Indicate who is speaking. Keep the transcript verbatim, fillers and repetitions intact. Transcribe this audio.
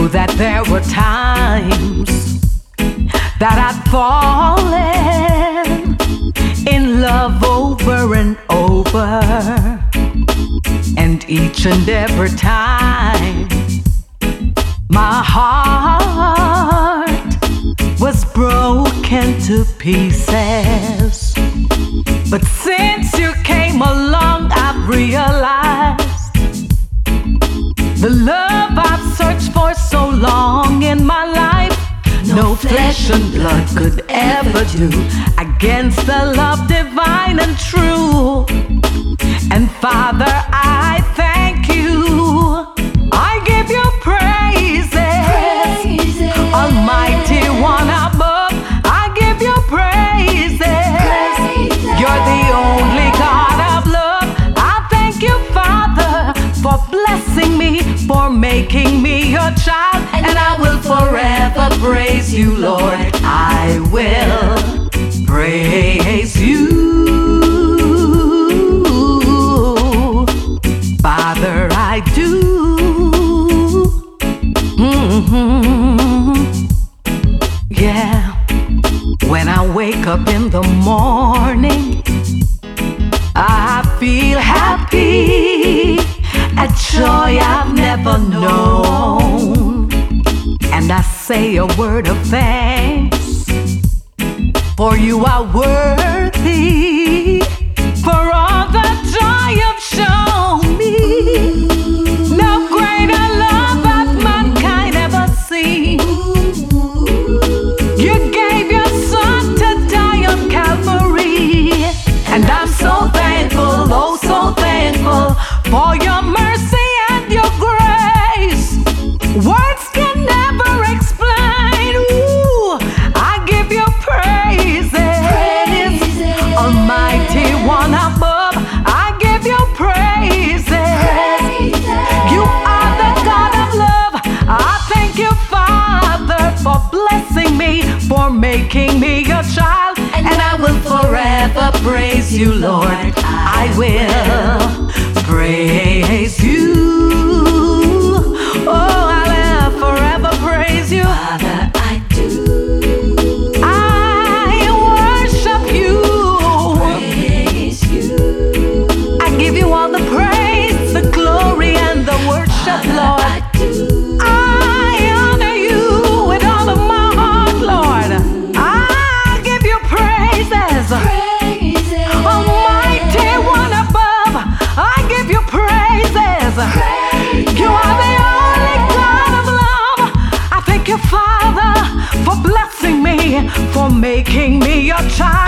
Speaker 1: True that there were times that I'd fallen in love over and over, and each and every time my heart was broken to pieces. But since you came along, I've realized the love I've searched for so long in my life, no flesh and blood could ever do against the love divine and true. And Father, I thank you, I give you praises, praises. Almighty One above, I give you praises, praises. You're the only God of love. I thank you, Father, for blessing me, for making me your child, and I will forever praise you, Lord. I will praise you, Father, I do. Mm-hmm. Yeah, when I wake up in the morning, I feel happy, a joy I've never known, and I say a word of thanks, for you are worthy, for all the joy you've shown me. No greater love that mankind ever seen. You gave your son to die on Calvary, and I'm so thankful, oh so thankful, for your mercy and your grace. Words can never explain. Ooh, I give you praises, praises. Almighty One above, I give you praises, praises. You are the God of love. I thank you, Father, for blessing me, for making me your child, and I will forever praise you, Lord. I will praise you. Oh, I'll forever praise you.
Speaker 2: Father, I do.
Speaker 1: I worship you.
Speaker 2: Praise you.
Speaker 1: I give you all the praise, the glory, and the worship,
Speaker 2: Father,
Speaker 1: Lord.
Speaker 2: I do.
Speaker 1: I honor you with all of my heart, Lord. I give you praises.
Speaker 2: Praises.
Speaker 1: Almighty One above, I give you praises.
Speaker 2: Praises.
Speaker 1: You are the only God of love. I thank you, Father, for blessing me, for making me your child.